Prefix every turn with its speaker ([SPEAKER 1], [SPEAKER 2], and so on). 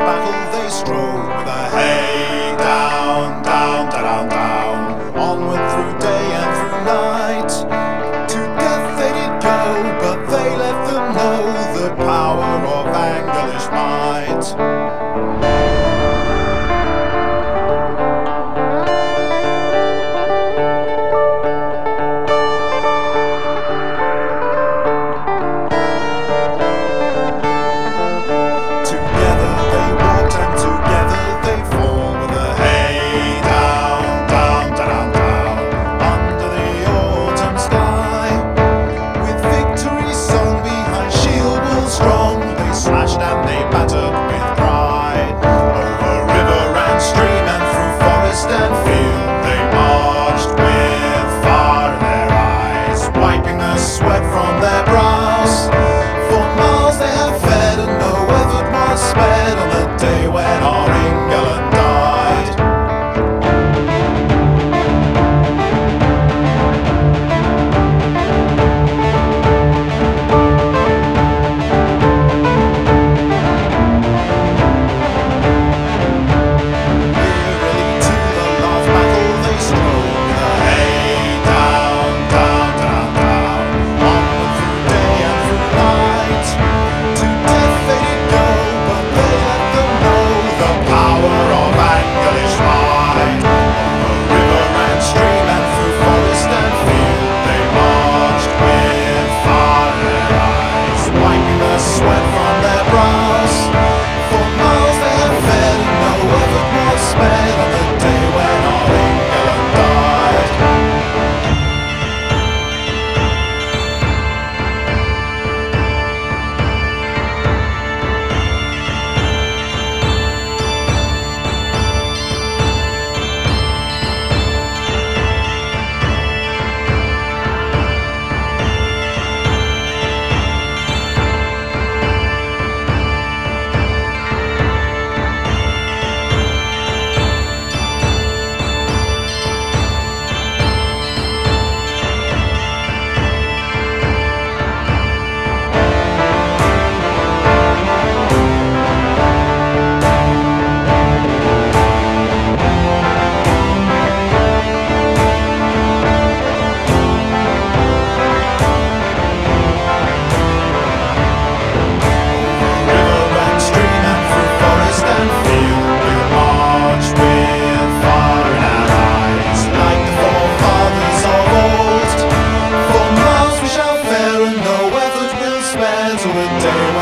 [SPEAKER 1] battle they strode with a hey down, down, down, down, onward through day and through night. To death they did go, but they left them know the power of Angelish might. Slashed and they battered with pride. Over river and stream and through forest and field, they marched with fire in their eyes, wiping the sweat from their brows. For miles they have fed and no effort was spared on the day when our England died. Sweat from their brows. For miles they have fed and no effort was spared on the day when our England died. Till the day